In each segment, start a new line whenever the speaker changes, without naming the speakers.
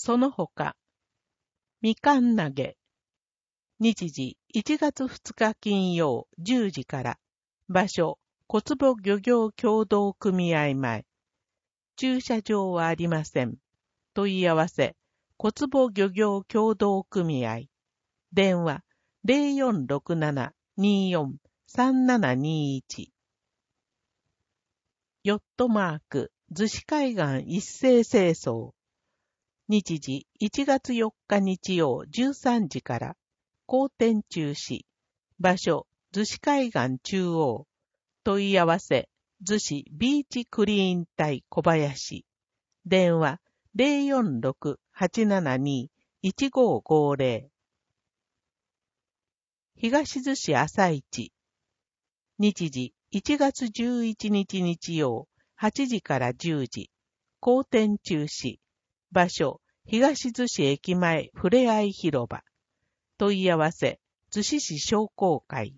その他、みかん投げ。日時1月2日金曜10時から。場所、小坪漁業協同組合前。駐車場はありません。問い合わせ、小坪漁業協同組合。電話、0467-24-3721。ヨットマーク、逗子海岸一斉清掃。日時1月4日日曜13時から。公店中止。場所、逗子海岸中央。問い合わせ、逗子ビーチクリーン隊小林。電話、046-872-1550。東逗子朝市。日時1月11日日曜8時から10時。公店中止。場所、東逗子駅前ふれあい広場。問い合わせ、逗子市商工会。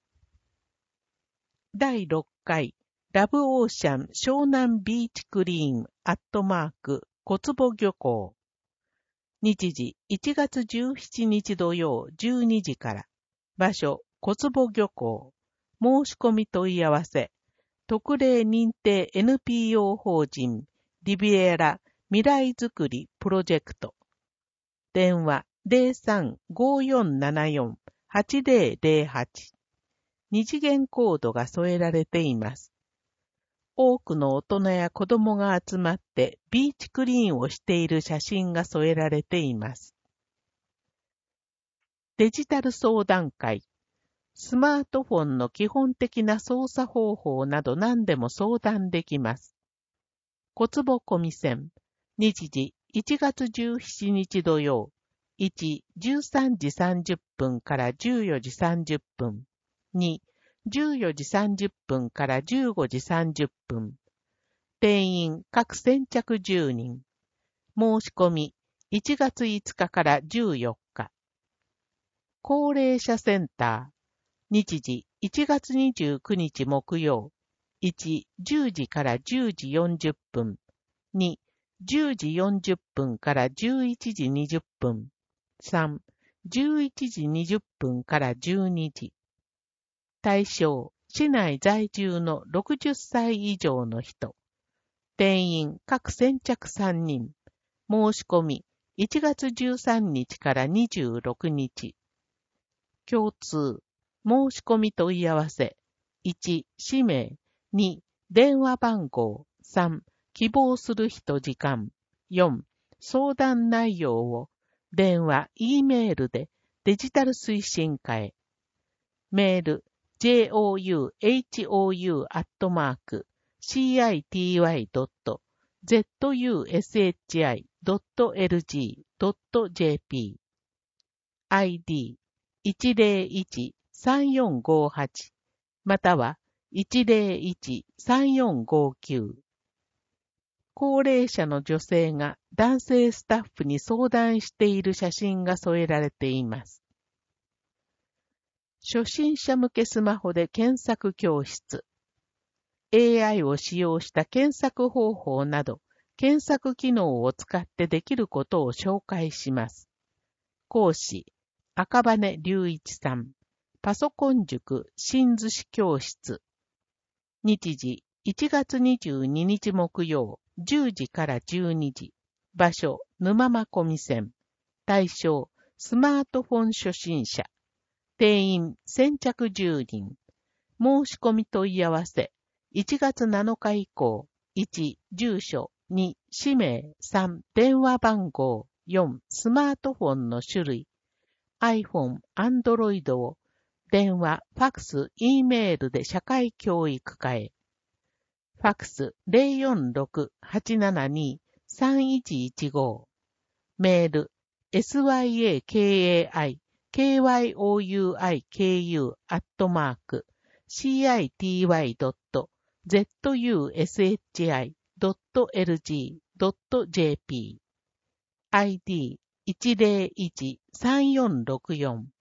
第6回、ラブオーシャン湘南ビーチクリーン@小坪漁港。日時1月17日土曜12時から。場所、小坪漁港。申し込み問い合わせ。特例認定 NPO 法人リビエラ未来づくりプロジェクト。電話03-5474-8008。二次元コードが添えられています。多くの大人や子供が集まってビーチクリーンをしている写真が添えられています。デジタル相談会。スマートフォンの基本的な操作方法など何でも相談できます。小坪小見線。日時1月17日土曜。1、13時30分から14時30分。2、14時30分から15時30分。定員各先着10人。申し込み1月5日から14日。高齢者センター。日時1月29日木曜。1、10時から10時40分。2、10時40分から11時20分。3、11時20分から12時。対象、市内在住の60歳以上の人。定員各先着3人。申し込み1月13日から26日。共通。申し込み問い合わせ。1、氏名。2、電話番号。3、希望する人時間。4、相談内容を電話、E メールでデジタル推進課へ。メール、jouhou@city.zushi.lg.jp。ID、101-3458または101-3459。高齢者の女性が男性スタッフに相談している写真が添えられています。初心者向けスマホで検索教室。AI を使用した検索方法など、検索機能を使ってできることを紹介します。講師、赤羽隆一さん。パソコン塾新逗子教室。日時1月22日木曜10時から12時。場所沼間小見線。対象スマートフォン初心者。定員先着10人。申し込み問い合わせ。1月7日以降。1、住所。2、氏名。3、電話番号。4、スマートフォンの種類。iPhone、Android を電話、ファクス、E メールで社会教育課へ。ファクス 046-872-3115。メール syakyouiki.city.zushi.lg.jp。ID 101-3464。